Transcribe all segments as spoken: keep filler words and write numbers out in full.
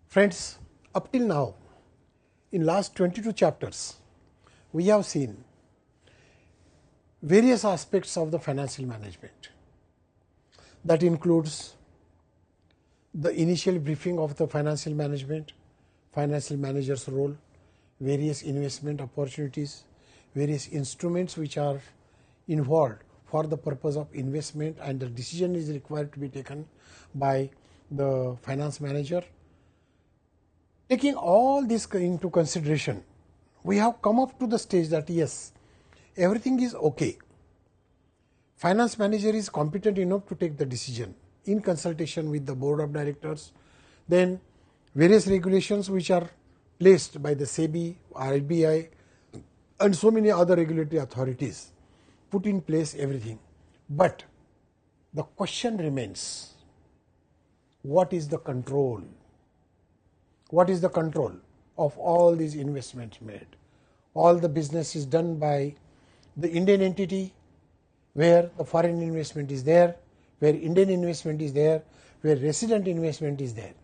Friends, up till now, in last twenty-two chapters, we have seen various aspects of the financial management. That includes the initial briefing of the financial management, financial manager's role, various investment opportunities, various instruments which are involved for the purpose of investment, and the decision is required to be taken by the finance manager. Taking all this into consideration, we have come up to the stage that yes, everything is okay. Finance manager is competent enough to take the decision in consultation with the board of directors. Then various regulations which are placed by the SEBI, R B I and so many other regulatory authorities put in place everything. But the question remains, what is the control? What is the control of all these investments made? All the business is done by the Indian entity, where the foreign investment is there, where Indian investment is there, where resident investment is there.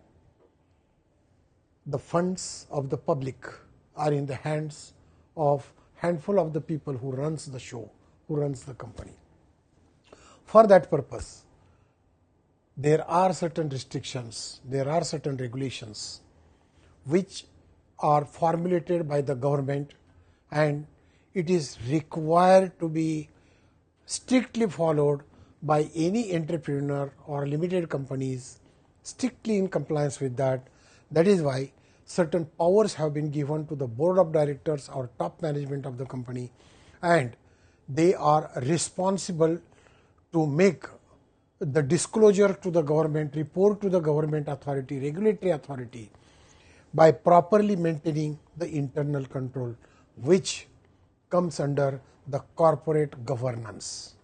The funds of the public are in the hands of handful of the people who runs the show, who runs the company. For that purpose, there are certain restrictions, there are certain regulations which are formulated by the government, and it is required to be strictly followed by any entrepreneur or limited companies, strictly in compliance with that. That is why certain powers have been given to the board of directors or top management of the company, and they are responsible to make the disclosure to the government, report to the government authority, regulatory authority, by properly maintaining the internal control, which comes under the corporate governance.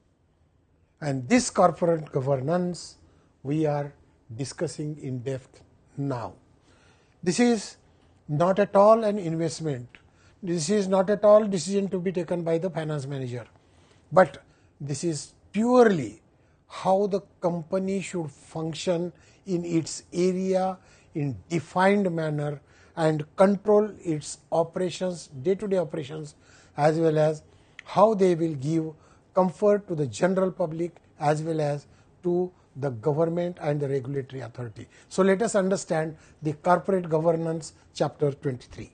And this corporate governance we are discussing in depth now. This is not at all an investment. This is not at all decision to be taken by the finance manager. But this is purely how the company should function in its area in defined manner and control its operations, day-to-day operations, as well as how they will give comfort to the general public as well as to the government and the regulatory authority. So let us understand the corporate governance, chapter twenty-three.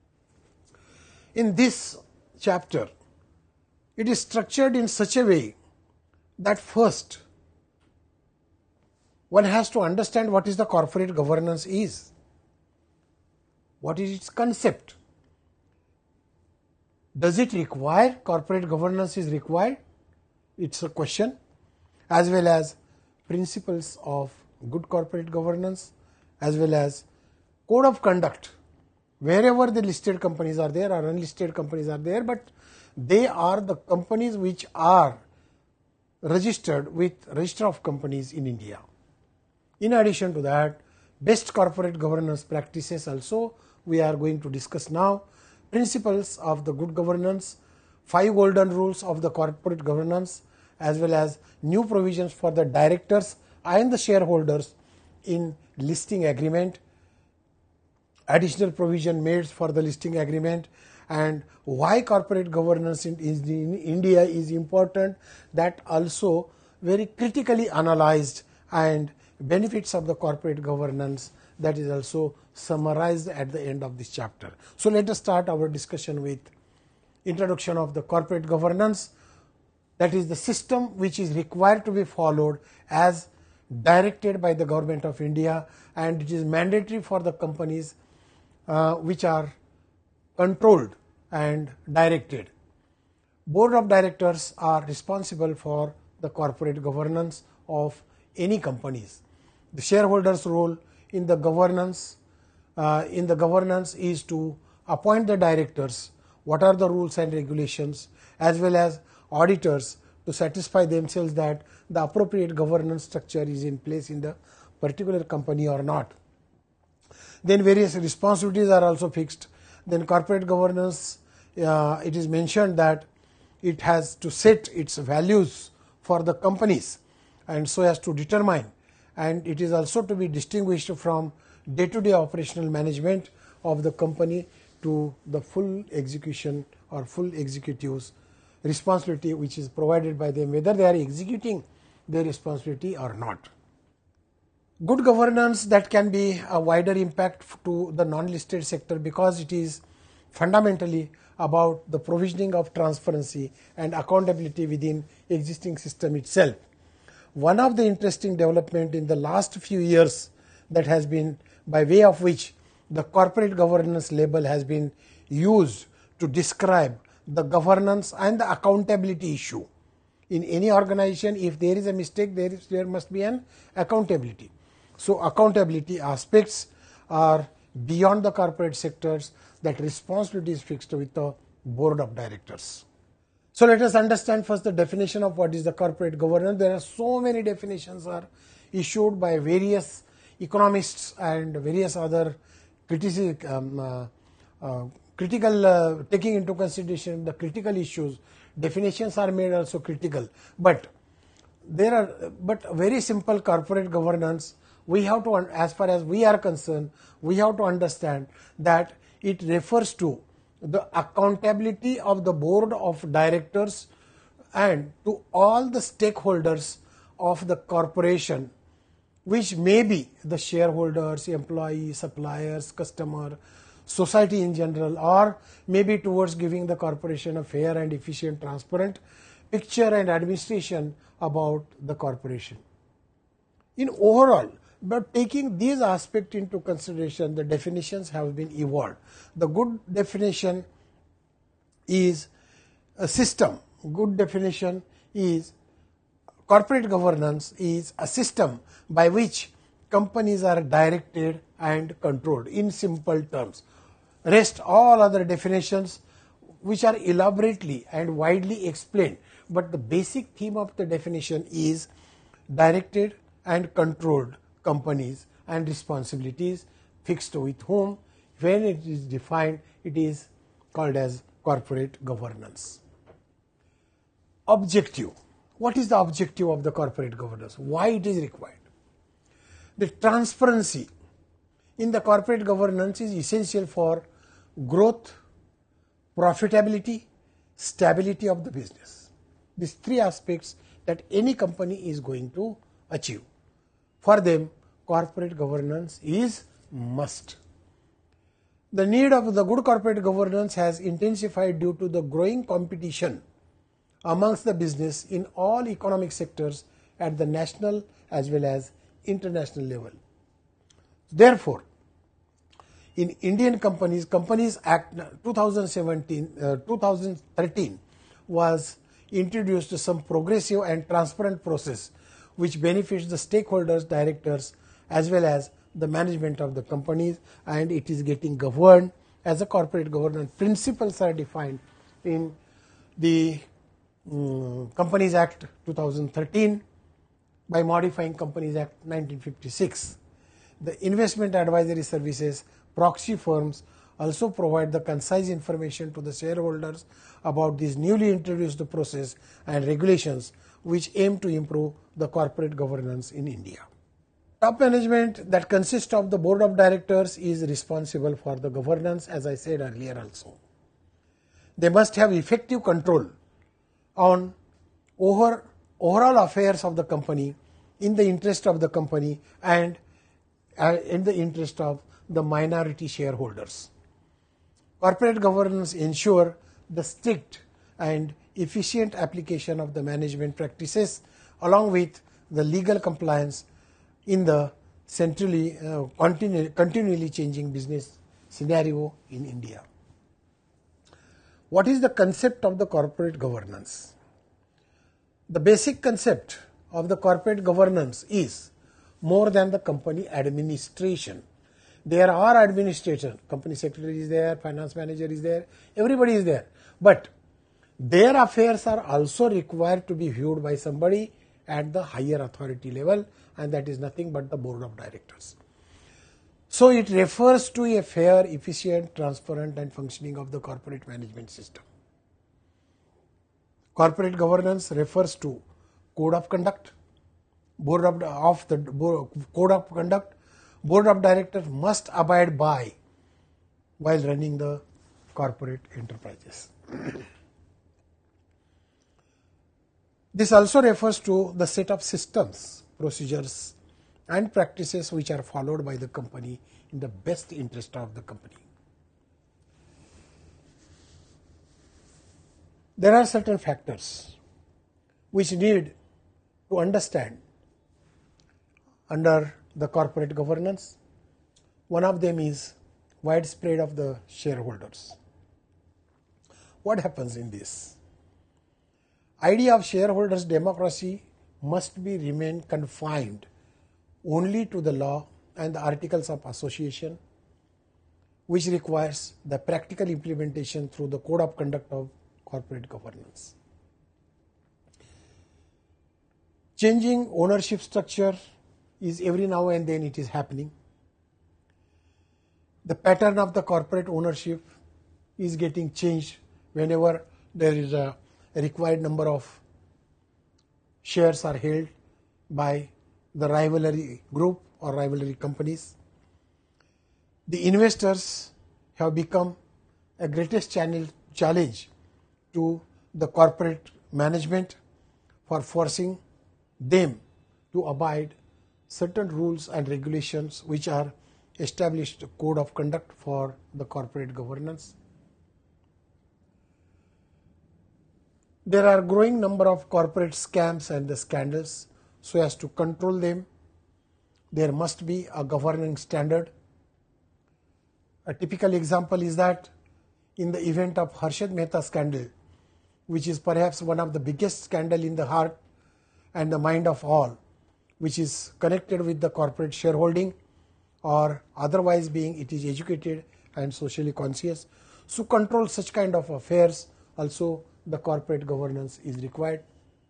In this chapter, it is structured in such a way that first one has to understand what is the corporate governance is. What is its concept? Does it require, corporate governance is required? It's a question. As well as principles of good corporate governance, as well as code of conduct. Wherever the listed companies are there or unlisted companies are there, but they are the companies which are registered with Register of Companies in India. In addition to that, best corporate governance practices also we are going to discuss now. Principles of the good governance, five golden rules of the corporate governance, as well as new provisions for the directors and the shareholders in listing agreement, additional provision made for the listing agreement, and why corporate governance in, in India is important, that also very critically analyzed, and benefits of the corporate governance, that is also summarized at the end of this chapter. So let us start our discussion with introduction of the corporate governance. That is the system which is required to be followed as directed by the government of India, and it is mandatory for the companies uh, which are controlled and directed. Board of directors are responsible for the corporate governance of any companies. The shareholders' role in the governance uh, in the governance is to appoint the directors, what are the rules and regulations, as well as auditors to satisfy themselves that the appropriate governance structure is in place in the particular company or not. Then various responsibilities are also fixed. Then corporate governance, uh, it is mentioned that it has to set its values for the companies and so as to determine, and it is also to be distinguished from day-to-day operational management of the company to the full execution or full executives responsibility which is provided by them, whether they are executing their responsibility or not. Good governance that can be a wider impact to the non-listed sector because it is fundamentally about the provisioning of transparency and accountability within existing system itself. One of the interesting development in the last few years that has been by way of which the corporate governance label has been used to describe the governance and the accountability issue. In any organization, if there is a mistake, there is there must be an accountability. So accountability aspects are beyond the corporate sectors, that responsibility is fixed with the board of directors. So let us understand first the definition of what is the corporate governance. There are so many definitions are issued by various economists and various other critici- um, uh, uh, critical uh, taking into consideration the critical issues. Definitions are made also critical, but there are but very simple corporate governance. We have to, as far as we are concerned, we have to understand that it refers to the accountability of the board of directors and to all the stakeholders of the corporation, which may be the shareholders, employees, suppliers, customer, society in general, or maybe towards giving the corporation a fair and efficient, transparent picture and administration about the corporation. In overall, but taking these aspects into consideration, the definitions have been evolved. The good definition is a system. Good definition is corporate governance is a system by which companies are directed and controlled in simple terms. Rest all other definitions which are elaborately and widely explained, but the basic theme of the definition is directed and controlled companies and responsibilities fixed with whom. When it is defined, it is called as corporate governance. Objective. What is the objective of the corporate governance? Why it is required? The transparency in the corporate governance is essential for growth, profitability, stability of the business. These three aspects that any company is going to achieve. For them, corporate governance is must. The need of the good corporate governance has intensified due to the growing competition amongst the business in all economic sectors at the national as well as international level. Therefore, in Indian companies, Companies Act twenty seventeen, uh, twenty thirteen was introduced some progressive and transparent process which benefits the stakeholders, directors, as well as the management of the companies, and it is getting governed as a corporate governance. Principles are defined in the um, Companies Act twenty thirteen by modifying Companies Act nineteen fifty-six. The investment advisory services, proxy firms also provide the concise information to the shareholders about these newly introduced process and regulations which aim to improve the corporate governance in India. Top management that consists of the board of directors is responsible for the governance, as I said earlier also. They must have effective control on over, overall affairs of the company in the interest of the company and uh, in the interest of the minority shareholders. Corporate governance ensure the strict and efficient application of the management practices along with the legal compliance in the centrally uh, continu- continually changing business scenario in India. What is the concept of the corporate governance? The basic concept of the corporate governance is more than the company administration. There are administrators, company secretary is there, finance manager is there, everybody is there. But their affairs are also required to be viewed by somebody at the higher authority level, and that is nothing but the board of directors. So it refers to a fair, efficient, transparent and functioning of the corporate management system. Corporate governance refers to code of conduct, board of, of the board, code of conduct, board of directors must abide by while running the corporate enterprises. This also refers to the set of systems, procedures and practices which are followed by the company in the best interest of the company. There are certain factors which need to understand under the corporate governance. One of them is widespread of the shareholders. What happens in this? Idea of shareholders democracy must be remain confined only to the law and the articles of association, which requires the practical implementation through the code of conduct of corporate governance. Changing ownership structure is every now and then it is happening. The pattern of the corporate ownership is getting changed whenever there is a required number of shares are held by the rivalry group or rivalry companies. The investors have become a greatest channel challenge to the corporate management for forcing them to abide certain rules and regulations which are established code of conduct for the corporate governance. There are growing number of corporate scams and the scandals. So as to control them, there must be a governing standard. A typical example is that in the event of Harshad Mehta scandal, which is perhaps one of the biggest scandal in the heart and the mind of all, which is connected with the corporate shareholding or otherwise being it is educated and socially conscious. So control such kind of affairs also the corporate governance is required.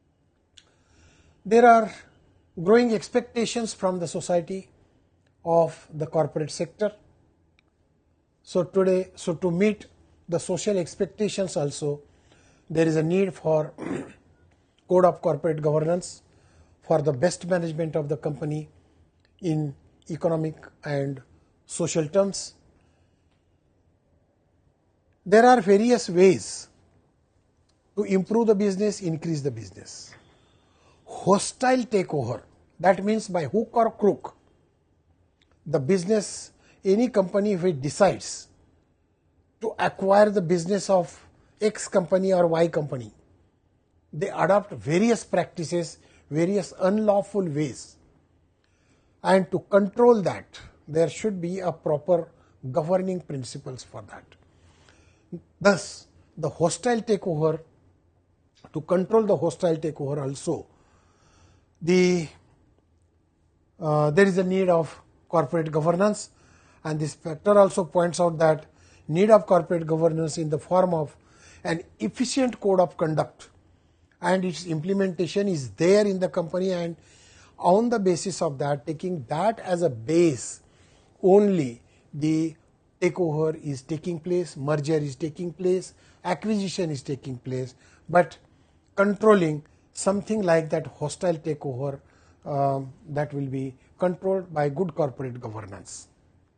There are growing expectations from the society of the corporate sector. So today, so to meet the social expectations also, there is a need for code of corporate governance for the best management of the company in economic and social terms. There are various ways to improve the business, increase the business. Hostile takeover, that means by hook or crook, the business, any company if it decides to acquire the business of X company or Y company, they adopt various practices, various unlawful ways. And to control that, there should be a proper governing principles for that. Thus, the hostile takeover, to control the hostile takeover also, the uh, there is a need of corporate governance, and this factor also points out that need of corporate governance in the form of an efficient code of conduct, and its implementation is there in the company, and on the basis of that, taking that as a base, only the takeover is taking place, merger is taking place, acquisition is taking place, but controlling something like that hostile takeover um, that will be controlled by good corporate governance.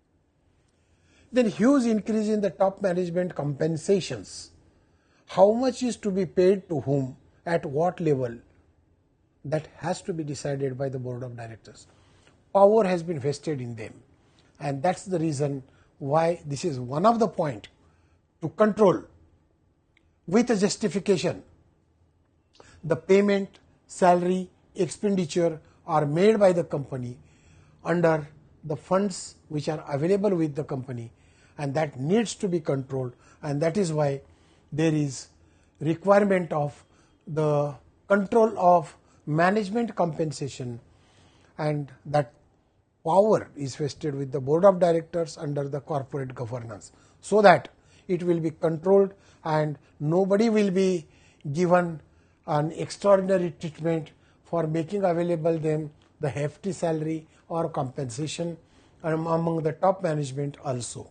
Then huge increase in the top management compensations. How much is to be paid to whom, at what level, that has to be decided by the board of directors. Power has been vested in them, and that's the reason why this is one of the point to control with a justification. The payment, salary, expenditure are made by the company under the funds which are available with the company, and that needs to be controlled, and that is why there is requirement of the control of management compensation, and that power is vested with the board of directors under the corporate governance, so that it will be controlled and nobody will be given an extraordinary treatment for making available them the hefty salary or compensation among the top management also.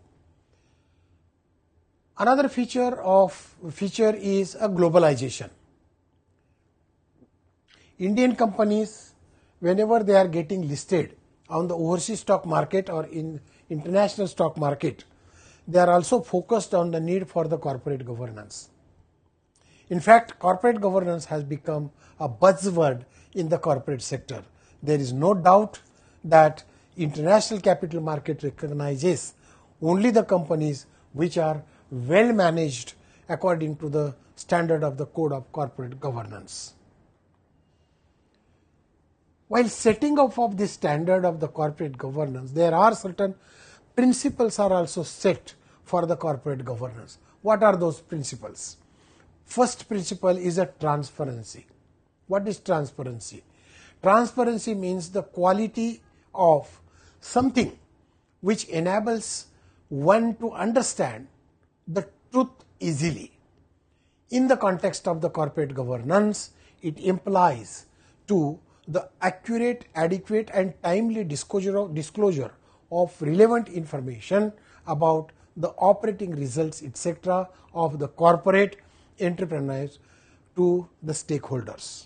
Another feature of feature is a globalization. Indian companies, whenever they are getting listed on the overseas stock market or in international stock market, they are also focused on the need for the corporate governance. In fact, corporate governance has become a buzzword in the corporate sector. There is no doubt that international capital market recognizes only the companies which are well managed according to the standard of the Code of Corporate Governance. While setting up of the standard of the corporate governance, there are certain principles are also set for the corporate governance. What are those principles? First principle is a transparency. What is transparency? Transparency means the quality of something which enables one to understand the truth easily. In the context of the corporate governance, it implies to the accurate, adequate and timely disclosure of, disclosure of relevant information about the operating results, et cetera of the corporate entrepreneurs to the stakeholders.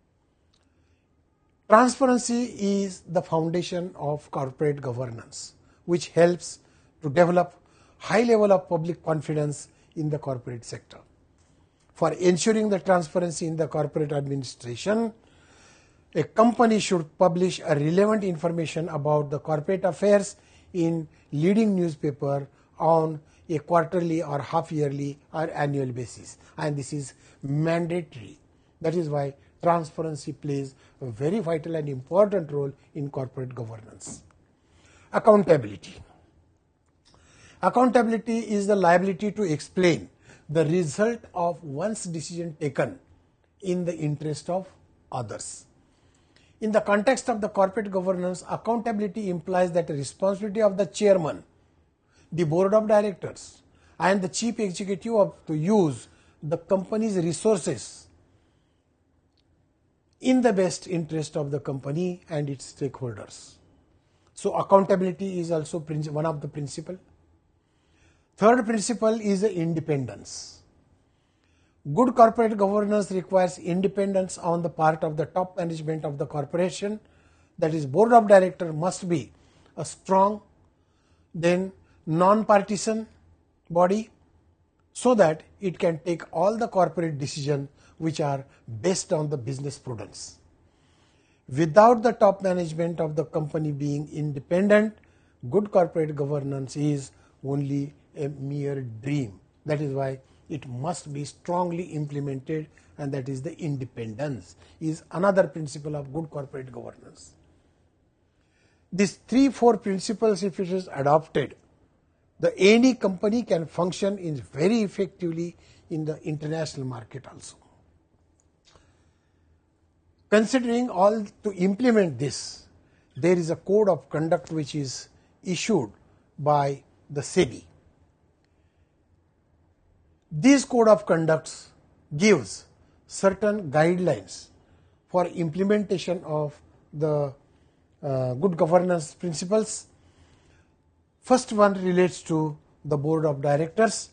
Transparency is the foundation of corporate governance, which helps to develop high level of public confidence in the corporate sector. For ensuring the transparency in the corporate administration, a company should publish a relevant information about the corporate affairs in leading newspaper on a quarterly or half yearly or annual basis, and this is mandatory. That is why transparency plays a very vital and important role in corporate governance. Accountability. Accountability is the liability to explain the result of one's decision taken in the interest of others. In the context of the corporate governance, accountability implies that the responsibility of the chairman, the board of directors and the chief executive of to use the company's resources in the best interest of the company and its stakeholders. So accountability is also one of the principles. Third principle is the independence. Good corporate governance requires independence on the part of the top management of the corporation. That is, board of directors must be a strong, then non-partisan body, so that it can take all the corporate decisions which are based on the business prudence. Without the top management of the company being independent, good corporate governance is only a mere dream. That is why it must be strongly implemented, and that is the independence is another principle of good corporate governance. These three, four principles, if it is adopted, the any company can function in very effectively in the international market also. Considering all to implement this, there is a code of conduct which is issued by the SEBI. This code of conduct gives certain guidelines for implementation of the uh, good governance principles. First one relates to the board of directors.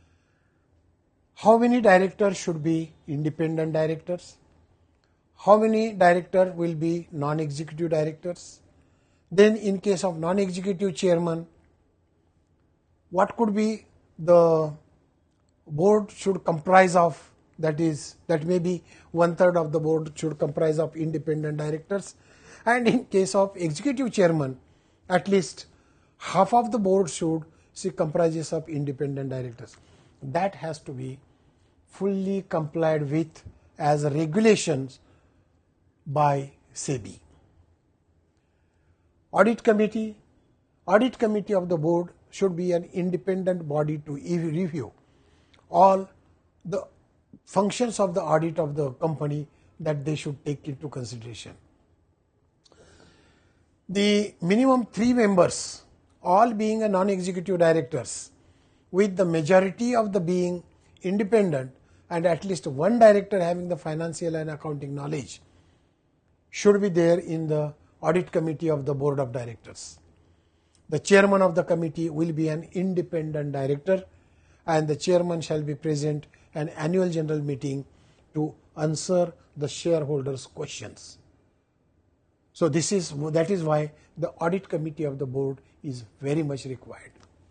How many directors should be independent directors? How many directors will be non-executive directors? Then in case of non-executive chairman, what could be the board should comprise of, that is, that may be one third of the board should comprise of independent directors, and in case of executive chairman, at least half of the board should see comprises of independent directors. That has to be fully complied with as regulations by SEBI. Audit committee, audit committee of the board should be an independent body to review all the functions of the audit of the company that they should take into consideration. The minimum three members, all being a non-executive directors, with the majority of the being independent and at least one director having the financial and accounting knowledge, should be there in the audit committee of the board of directors. The chairman of the committee will be an independent director, and the chairman shall be present at an annual general meeting to answer the shareholders' questions. So this is, that is why the audit committee of the board is very much required.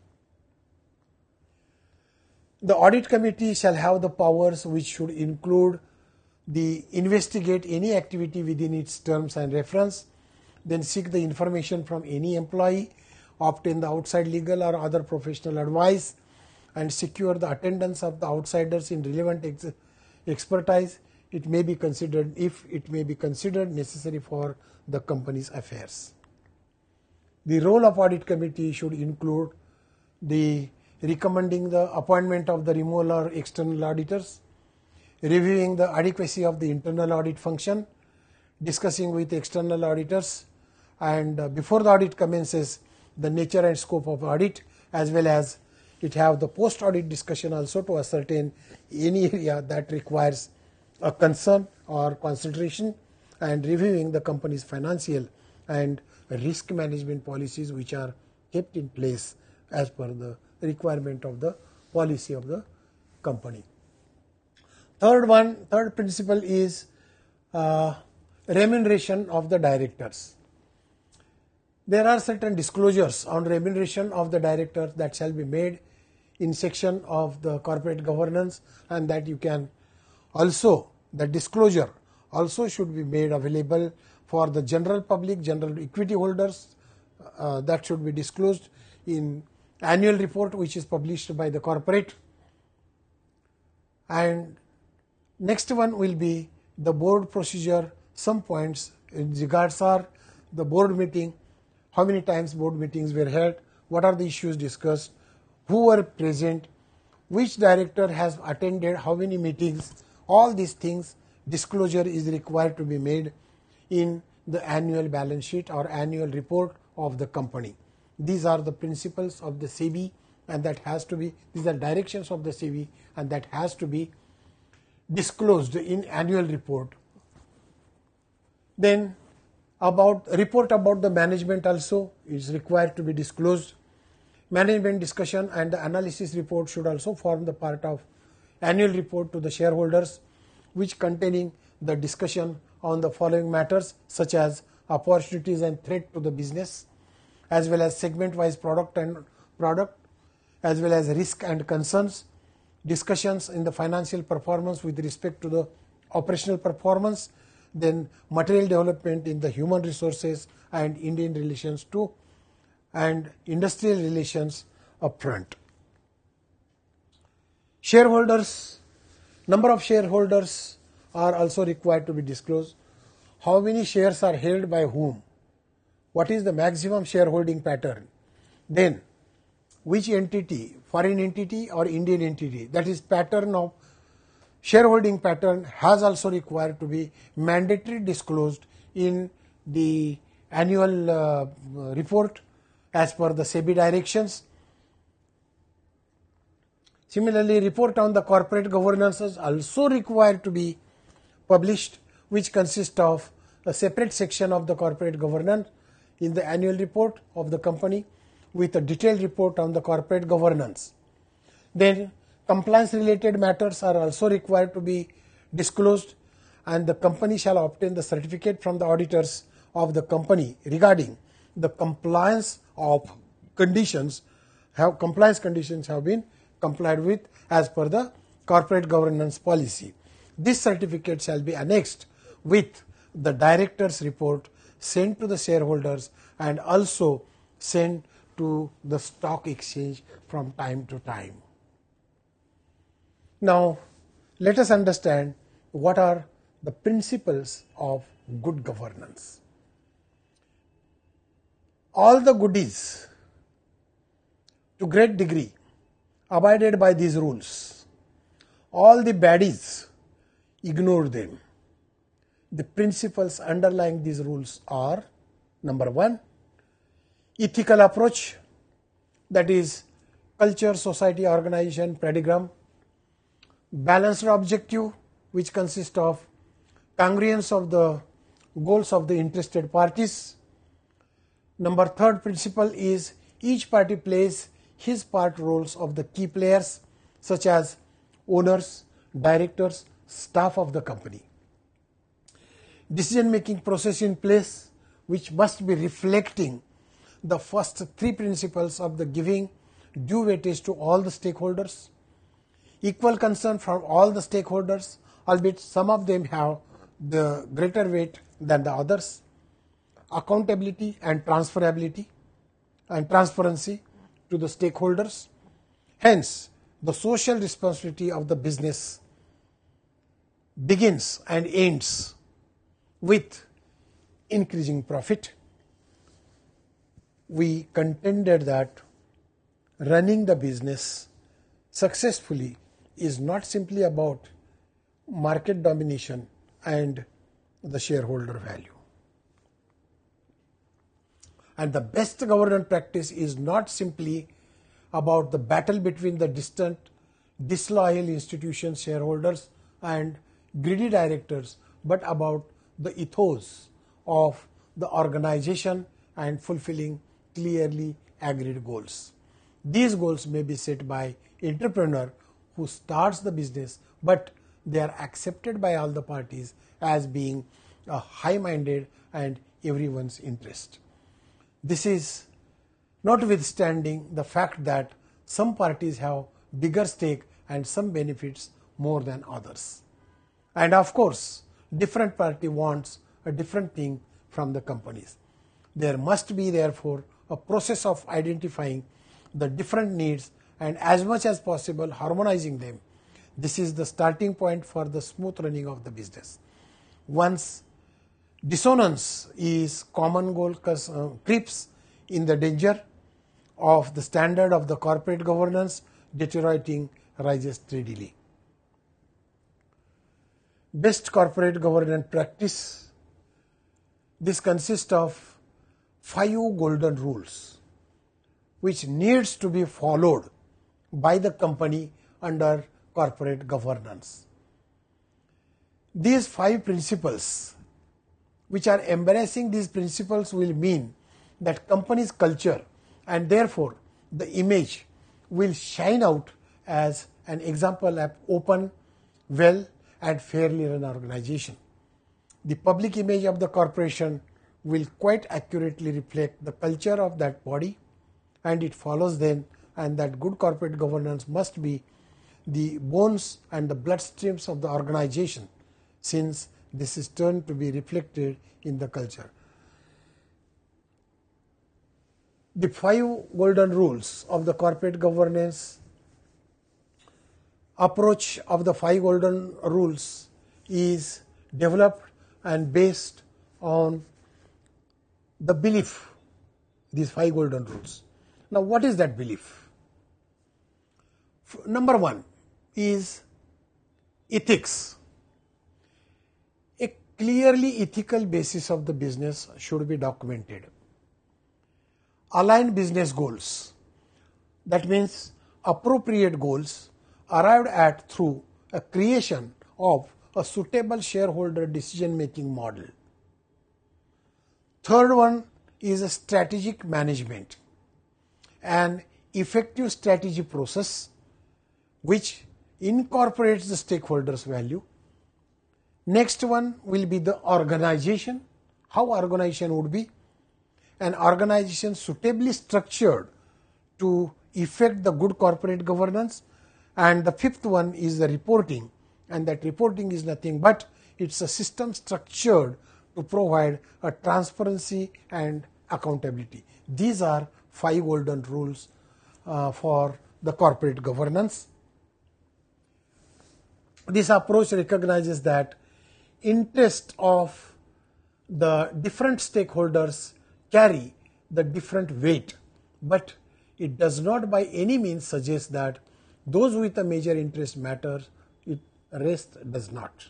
The audit committee shall have the powers which should include the investigate any activity within its terms and reference, then seek the information from any employee, obtain the outside legal or other professional advice, and secure the attendance of the outsiders in relevant ex expertise. It may be considered, if it may be considered necessary for the company's affairs. The role of audit committee should include the recommending the appointment of the removal or external auditors, reviewing the adequacy of the internal audit function, discussing with external auditors, and uh, before the audit commences, the nature and scope of audit, as well as it have the post audit discussion also to ascertain any area that requires a concern or consideration, and reviewing the company's financial and risk management policies which are kept in place as per the requirement of the policy of the company. Third one, third principle is uh, remuneration of the directors. There are certain disclosures on remuneration of the directors that shall be made in section of the corporate governance, and that you can also, the disclosure also should be made available for the general public, general equity holders. Uh, that should be disclosed in annual report which is published by the corporate. And next one will be the board procedure. Some points in regards are the board meeting, how many times board meetings were held, what are the issues discussed, who were present, which director has attended how many meetings. All these things, disclosure is required to be made in the annual balance sheet or annual report of the company. These are the principles of the SEBI, and that has to be, these are directions of the SEBI, and that has to be disclosed in annual report. Then about report about the management also is required to be disclosed. Management discussion and the analysis report should also form the part of annual report to the shareholders, which containing the discussion on the following matters such as opportunities and threat to the business, as well as segment wise product and product, as well as risk and concerns, discussions in the financial performance with respect to the operational performance, then material development in the human resources and Indian relations too, and industrial relations upfront. Shareholders, number of shareholders are also required to be disclosed. How many shares are held by whom? What is the maximum shareholding pattern? Then which entity, foreign entity or Indian entity, that is pattern of shareholding pattern has also required to be mandatory disclosed in the annual uh, report as per the SEBI directions. Similarly, report on the corporate governance is also required to be published, which consists of a separate section of the corporate governance in the annual report of the company with a detailed report on the corporate governance. Then compliance related matters are also required to be disclosed, and the company shall obtain the certificate from the auditors of the company regarding the compliance of conditions, have compliance conditions have been complied with as per the corporate governance policy. This certificate shall be annexed with the director's report sent to the shareholders and also sent to the stock exchange from time to time. Now, let us understand what are the principles of good governance. All the goodies, to great degree, abided by these rules. All the baddies, ignore them. The principles underlying these rules are: number one, ethical approach, that is culture, society, organization, pedigram. Balanced objective, which consists of congruence of the goals of the interested parties. Number third principle is each party plays his part roles of the key players such as owners, directors, staff of the company. Decision making process in place which must be reflecting the first three principles of the giving due weightage to all the stakeholders, equal concern from all the stakeholders, albeit some of them have the greater weight than the others, accountability and transferability and transparency to the stakeholders. Hence, the social responsibility of the business begins and ends with increasing profit. We contended that running the business successfully is not simply about market domination and the shareholder value. And the best governance practice is not simply about the battle between the distant, disloyal institution shareholders and greedy directors, but about the ethos of the organization and fulfilling clearly agreed goals. These goals may be set by entrepreneur who starts the business, but they are accepted by all the parties as being a high-minded and everyone's interest. This is notwithstanding the fact that some parties have bigger stake and some benefits more than others. And of course, different party wants a different thing from the companies. There must be therefore a process of identifying the different needs and as much as possible harmonizing them. This is the starting point for the smooth running of the business. Once dissonance is common goal uh, creeps in the danger of the standard of the corporate governance deteriorating rises steadily. Best corporate governance practice. This consists of five golden rules which needs to be followed by the company under corporate governance. These five principles, which are embracing these principles, will mean that company's culture and therefore the image will shine out as an example of open, well and fairly run organization. The public image of the corporation will quite accurately reflect the culture of that body, and it follows then and that good corporate governance must be the bones and the bloodstreams of the organization, since this is turned to be reflected in the culture. The five golden rules of the corporate governance approach of the five golden rules is developed and based on the belief, these five golden rules. Now, what is that belief? Number one is ethics. A clearly ethical basis of the business should be documented. Aligned business goals. That means appropriate goals arrived at through a creation of a suitable shareholder decision-making model. Third one is a strategic management, an effective strategy process which incorporates the stakeholders' value. Next one will be the organization, how organization would be, an organization suitably structured to effect the good corporate governance. And the fifth one is the reporting, and that reporting is nothing but it's a system structured to provide a transparency and accountability. These are five golden rules uh, for the corporate governance. This approach recognizes that interest of the different stakeholders carry the different weight, but it does not by any means suggest that those with a major interest matter, it rest does not.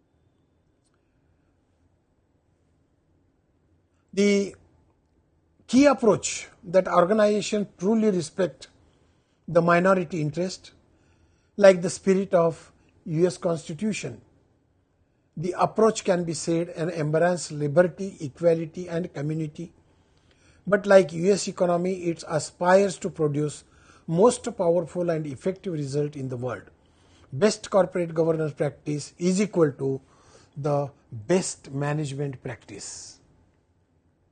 The key approach that organization truly respect the minority interest, like the spirit of U S Constitution. The approach can be said and embrace liberty, equality and community. But like U S economy, it aspires to produce most powerful and effective result in the world. Best corporate governance practice is equal to the best management practice.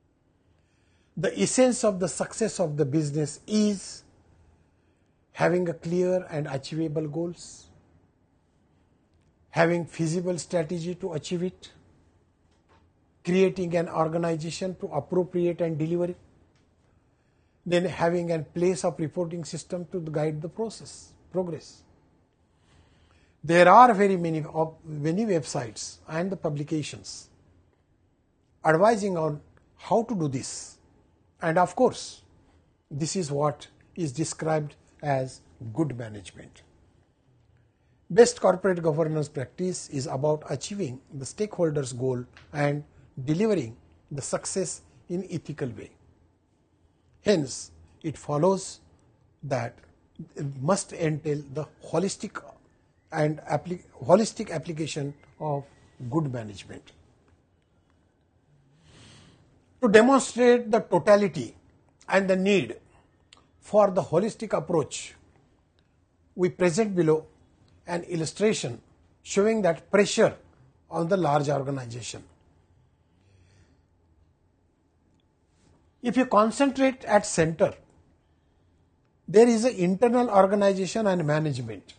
the essence of the success of the business is having a clear and achievable goals, having feasible strategy to achieve it, creating an organization to appropriate and deliver it, then having a place of reporting system to guide the process, progress. There are very many, many websites and the publications advising on how to do this. And of course, this is what is described as good management. Best corporate governance practice is about achieving the stakeholders' goal and delivering the success in ethical way. Hence, it follows that it must entail the holistic and appli- holistic application of good management. To demonstrate the totality and the need for the holistic approach, we present below an illustration showing that pressure on the large organization. If you concentrate at center, there is an internal organization and management.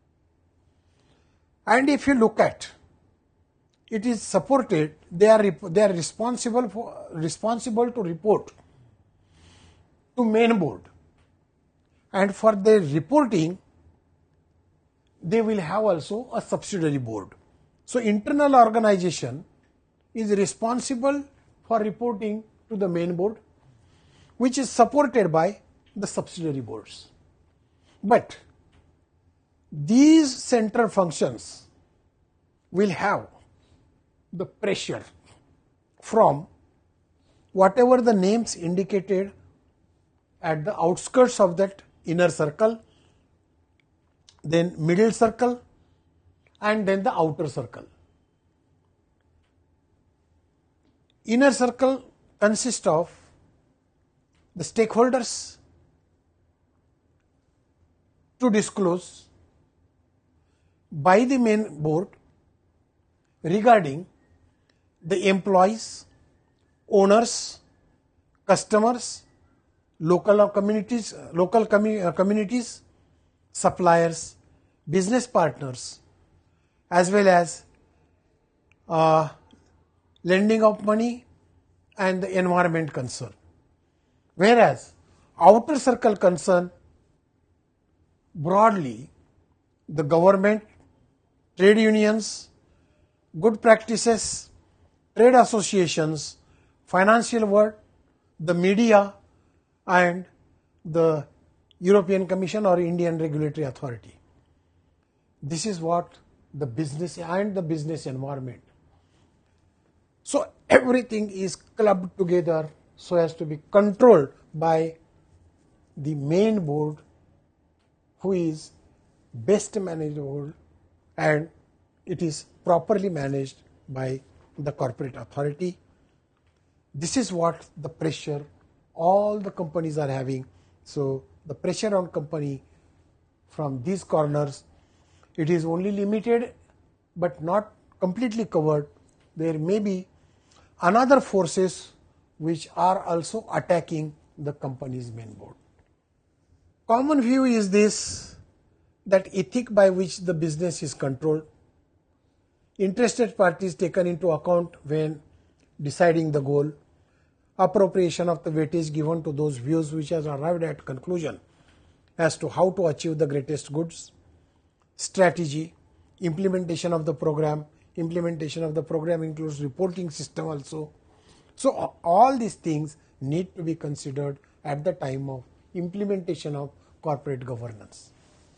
And if you look at, it is supported, they are, they are responsible, for, responsible to report to main board. And for their reporting, they will have also a subsidiary board. So internal organization is responsible for reporting to the main board, which is supported by the subsidiary boards. But these central functions will have the pressure from whatever the names indicated at the outskirts of that inner circle, then middle circle, and then the outer circle. Inner circle consists of the stakeholders to disclose by the main board regarding the employees, owners, customers, local communities, local commu- communities, suppliers, business partners, as well as uh, lending of money and the environment concern. Whereas outer circle concern broadly the government, trade unions, good practices, trade associations, financial world, the media, and the European Commission or Indian Regulatory Authority. This is what the business and the business environment. So everything is clubbed together so as to be controlled by the main board, who is best managed board, and it is properly managed by the corporate authority. This is what the pressure all the companies are having. So the pressure on company from these corners, it is only limited but not completely covered. There may be another forces which are also attacking the company's main board. Common view is this, that ethic by which the business is controlled, interested parties taken into account when deciding the goal, appropriation of the weightage given to those views which has arrived at conclusion as to how to achieve the greatest goods, strategy, implementation of the program. Implementation of the program includes reporting system also. So all these things need to be considered at the time of implementation of corporate governance.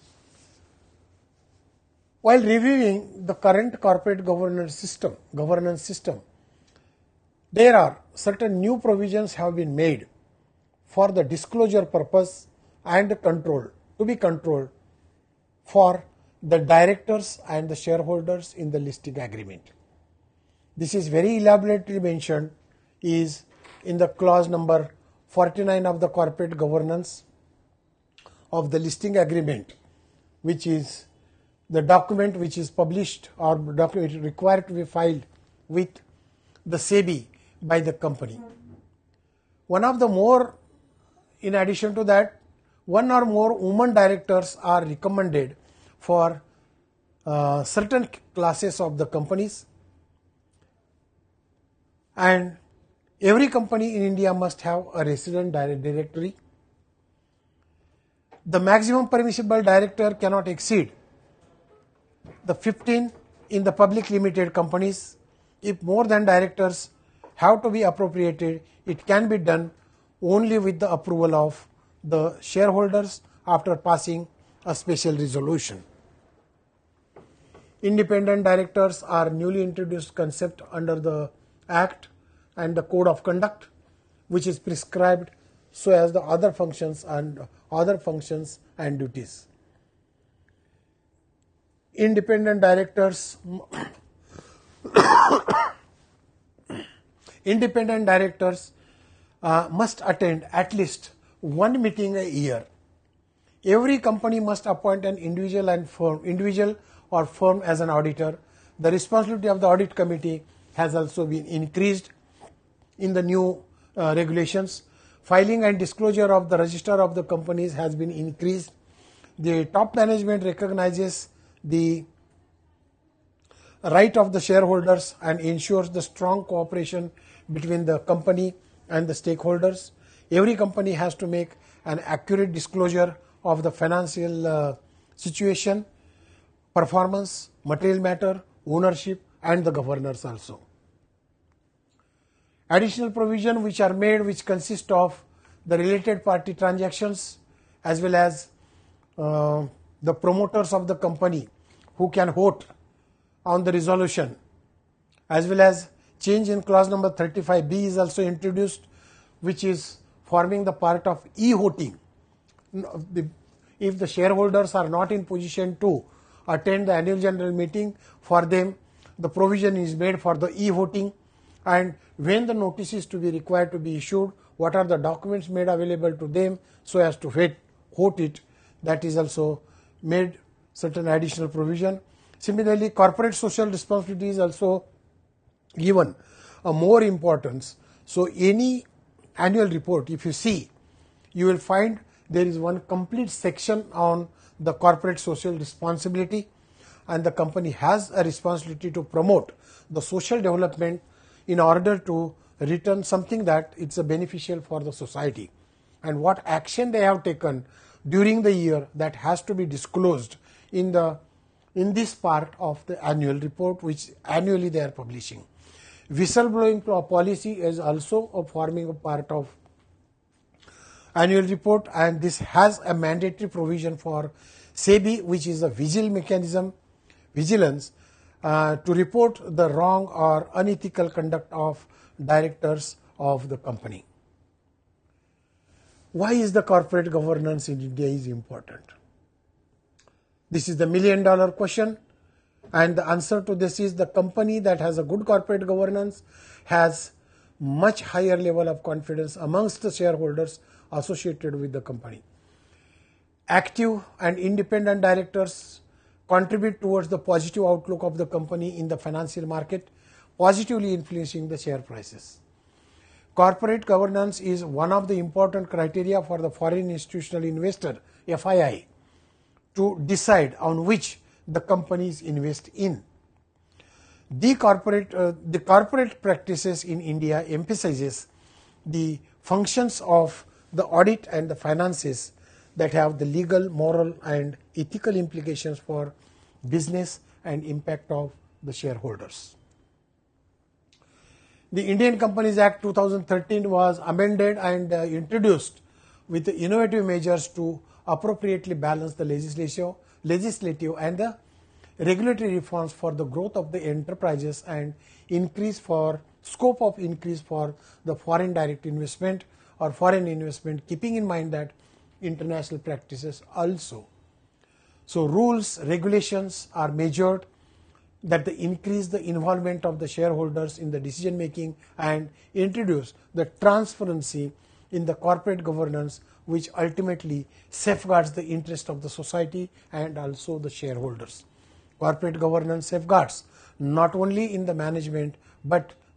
While reviewing the current corporate governance system, governance system, there are certain new provisions have been made for the disclosure purpose and control, to be controlled for the directors and the shareholders in the listing agreement. This is very elaborately mentioned is in the clause number forty-nine of the corporate governance of the listing agreement, which is the document which is published or document required to be filed with the SEBI by the company. One of the more, in addition to that, one or more women directors are recommended for uh, certain classes of the companies, and every company in India must have a resident directory. The maximum permissible director cannot exceed the fifteen in the public limited companies. If more than directors have to be appropriated, it can be done only with the approval of the shareholders after passing a special resolution. Independent directors are newly introduced concept under the Act and the Code of Conduct, which is prescribed so as the other functions and other functions and duties. Independent directors independent directors uh, must attend at least one meeting a year. Every company must appoint an individual and firm, individual or firm as an auditor. The responsibility of the audit committee has also been increased in the new uh, regulations. Filing and disclosure of the register of the companies has been increased. The top management recognizes the right of the shareholders and ensures the strong cooperation between the company and the stakeholders. Every company has to make an accurate disclosure of the financial uh, situation, performance, material matter, ownership, and the governance also. Additional provision which are made, which consist of the related party transactions as well as uh, the promoters of the company who can vote on the resolution, as well as change in clause number thirty-five B is also introduced, which is forming the part of e-voting. If the shareholders are not in position to attend the annual general meeting, for them the provision is made for the e-voting, and when the notice is to be required to be issued, what are the documents made available to them so as to vote it, that is also made certain additional provision. Similarly, corporate social responsibility is also given a more importance. So any annual report, if you see, you will find there is one complete section on the corporate social responsibility, and the company has a responsibility to promote the social development in order to return something that it's a beneficial for the society, and what action they have taken during the year that has to be disclosed in the in this part of the annual report, which annually they are publishing. Whistleblowing policy is also a forming a part of annual report, and this has a mandatory provision for SEBI, which is a vigil mechanism, vigilance, uh, to report the wrong or unethical conduct of directors of the company. Why is the corporate governance in India is important? This is the million dollar question, and the answer to this is the company that has a good corporate governance has much higher level of confidence amongst the shareholders associated with the company. Active and independent directors contribute towards the positive outlook of the company in the financial market, positively influencing the share prices. Corporate governance is one of the important criteria for the foreign institutional investor, F I I, to decide on which the companies invest in. The corporate, uh, the corporate practices in India emphasizes the functions of the audit and the finances that have the legal, moral, and ethical implications for business and impact of the shareholders. The Indian Companies Act two thousand thirteen was amended and uh, introduced with the innovative measures to appropriately balance the legislative, legislative and the regulatory reforms for the growth of the enterprises and increase for scope of increase for the foreign direct investment or foreign investment, keeping in mind that international practices also. So rules, regulations are measured that they increase the involvement of the shareholders in the decision making and introduce the transparency in the corporate governance, which ultimately safeguards the interest of the society and also the shareholders. Corporate governance safeguards not only in the management but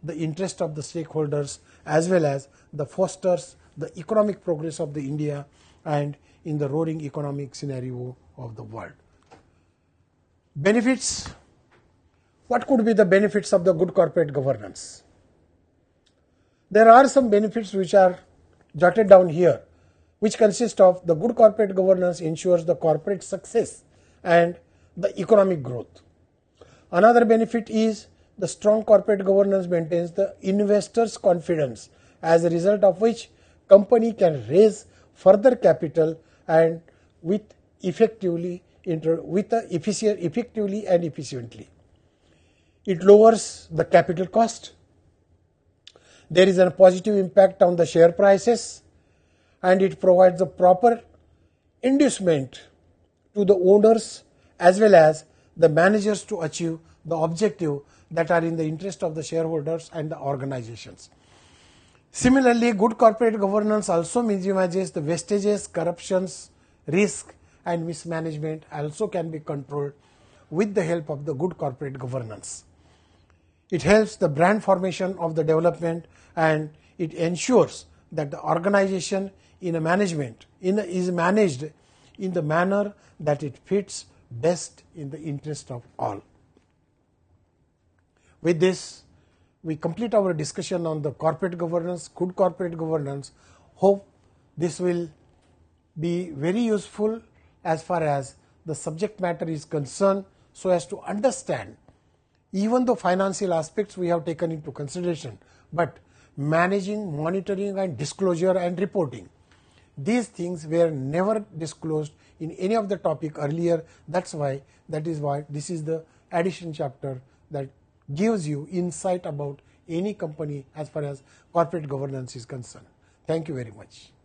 the interest of the stakeholders as well as the fosters the economic progress of the India and in the roaring economic scenario of the world. Benefits. What could be the benefits of the good corporate governance? There are some benefits which are jotted down here, which consist of the good corporate governance ensures the corporate success and the economic growth. Another benefit is the strong corporate governance maintains the investors' confidence, as a result of which company can raise further capital and with effectively with a efficient, effectively and efficiently. It lowers the capital cost. There is a positive impact on the share prices, and it provides a proper inducement to the owners as well as the managers to achieve the objective that are in the interest of the shareholders and the organizations. Similarly, good corporate governance also minimizes the wastages, corruptions, risk and mismanagement also can be controlled with the help of the good corporate governance. It helps the brand formation of the development, and it ensures that the organization in a management in a, is managed in the manner that it fits best in the interest of all. With this, we complete our discussion on the corporate governance, good corporate governance. Hope this will be very useful as far as the subject matter is concerned, so as to understand even the financial aspects we have taken into consideration, but managing, monitoring and disclosure and reporting. These things were never disclosed in any of the topic earlier. That's why, that is why this is the addition chapter that gives you insight about any company as far as corporate governance is concerned. Thank you very much.